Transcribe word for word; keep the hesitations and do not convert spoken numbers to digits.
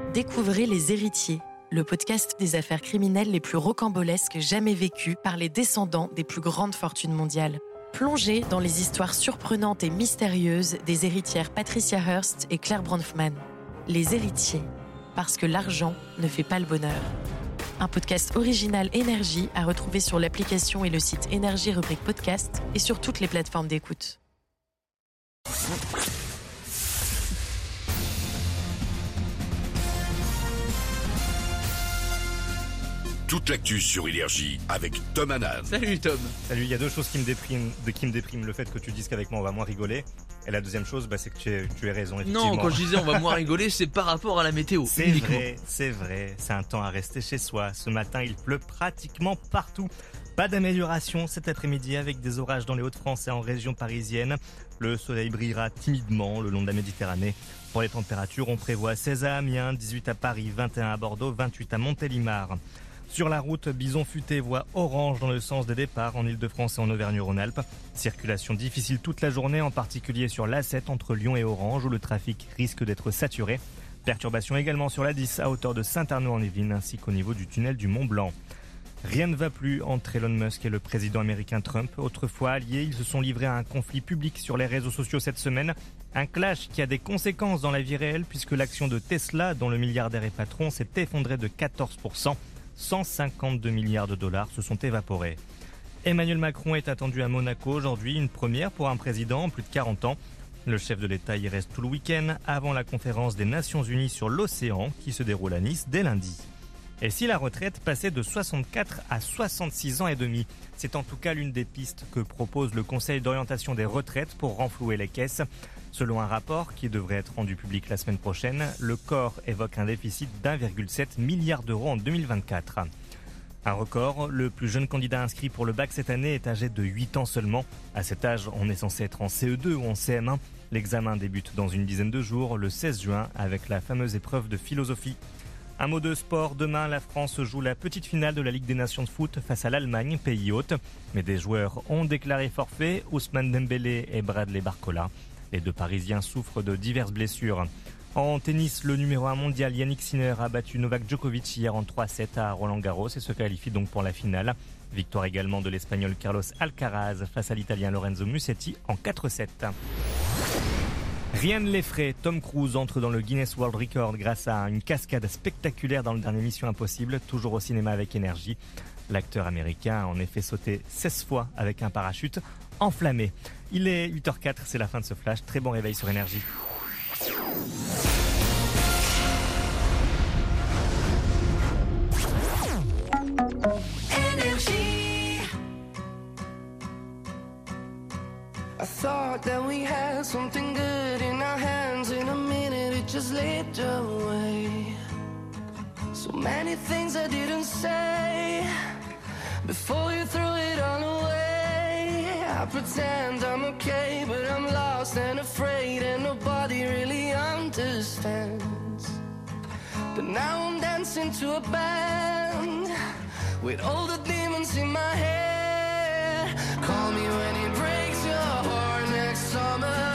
Découvrez Les Héritiers, le podcast des affaires criminelles les plus rocambolesques jamais vécues par les descendants des plus grandes fortunes mondiales. Plongez dans les histoires surprenantes et mystérieuses des héritières Patricia Hearst et Claire Bronfman. Les Héritiers, parce que l'argent ne fait pas le bonheur. Un podcast original Énergie à retrouver sur l'application et le site Énergie rubrique podcast et sur toutes les plateformes d'écoute. Toute l'actu sur Énergie avec Tom Hanan. Salut Tom. Salut, il y a deux choses qui me dépriment, de, qui me dépriment. Le fait que tu dises qu'avec moi on va moins rigoler. Et la deuxième chose, bah, c'est que tu, es, tu as raison, effectivement. Non, quand je disais on va moins rigoler, c'est par rapport à la météo. C'est uniquement. vrai, c'est vrai. C'est un temps à rester chez soi. Ce matin, il pleut pratiquement partout. Pas d'amélioration cet après-midi avec des orages dans les Hauts-de-France et en région parisienne. Le soleil brillera timidement le long de la Méditerranée. Pour les températures, on prévoit seize à Amiens, dix-huit à Paris, vingt et un à Bordeaux, vingt-huit à Montélimar. Sur la route, Bison Futé voie orange dans le sens des départs en Ile-de-France et en Auvergne-Rhône-Alpes. Circulation difficile toute la journée, en particulier sur l'A sept entre Lyon et Orange où le trafic risque d'être saturé. Perturbations également sur l'A dix à hauteur de Saint-Arnaud-en-Yvelines ainsi qu'au niveau du tunnel du Mont-Blanc. Rien ne va plus entre Elon Musk et le président américain Trump. Autrefois alliés, ils se sont livrés à un conflit public sur les réseaux sociaux cette semaine. Un clash qui a des conséquences dans la vie réelle puisque l'action de Tesla, dont le milliardaire est patron, s'est effondrée de quatorze pour cent. cent cinquante-deux milliards de dollars se sont évaporés. Emmanuel Macron est attendu à Monaco aujourd'hui, une première pour un président en plus de quarante ans. Le chef de l'État y reste tout le week-end avant la conférence des Nations Unies sur l'océan qui se déroule à Nice dès lundi. Et si la retraite passait de soixante-quatre à soixante-six ans et demi, c'est en tout cas l'une des pistes que propose le Conseil d'orientation des retraites pour renflouer les caisses. Selon un rapport qui devrait être rendu public la semaine prochaine, le corps évoque un déficit d'un virgule sept milliard d'euros en deux mille vingt-quatre. Un record, le plus jeune candidat inscrit pour le bac cette année est âgé de huit ans seulement. À cet âge, on est censé être en C E deux ou en C M un. L'examen débute dans une dizaine de jours, le seize juin, avec la fameuse épreuve de philosophie. Un mot de sport, demain la France joue la petite finale de la Ligue des Nations de foot face à l'Allemagne, pays hôte. Mais des joueurs ont déclaré forfait, Ousmane Dembélé et Bradley Barcola. Les deux Parisiens souffrent de diverses blessures. En tennis, le numéro un mondial Yannick Sinner a battu Novak Djokovic hier en trois sept à Roland-Garros et se qualifie donc pour la finale. Victoire également de l'Espagnol Carlos Alcaraz face à l'Italien Lorenzo Musetti en quatre sept. Rien ne l'effraie, Tom Cruise entre dans le Guinness World Record grâce à une cascade spectaculaire dans le dernier Mission Impossible, toujours au cinéma avec Énergie. L'acteur américain a en effet sauté seize fois avec un parachute enflammé. Il est huit heures quatre, c'est la fin de ce flash. Très bon réveil sur Énergie. I thought that we had something good in our hands. In a minute it just slipped away. So many things I didn't say before you threw it all away. I pretend I'm okay, but I'm lost and afraid, and nobody really understands. But now I'm dancing to a band with all the demons in my head. Call me when it breaks your heart next summer.